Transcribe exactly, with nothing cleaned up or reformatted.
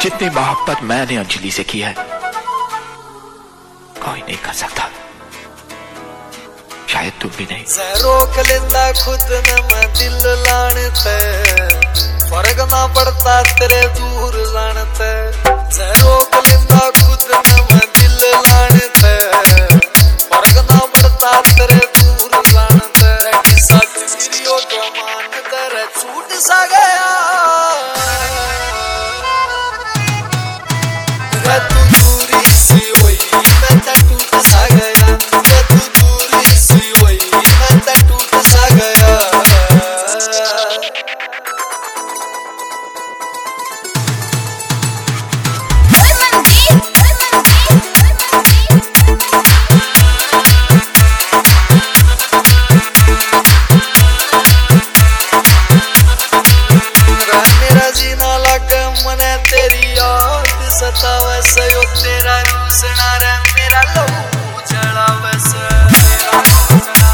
जितनी मोहब्बत मैंने अंजलि से की है कोई नहीं कर सकता, शायद तुम भी नहीं। रोक लेता खुद न मैं दिल लानते, फर्क ना पड़ता तेरे दूर जानते। रोक लेता खुद न मैं दिल लानते, फर्क ना पड़ता तेरे दूर जानते। किसा तेरी तो मान तेरे छूट सा गया, तू दूरी सी हुई मैं टूट सा गया, तू दूरी सी हुई मैं टूट सा गया। मेरा जीना लग मने तेरी याद सतावे से, यो तेरा रूसना रे मेरा लहू जलावे से, मेरा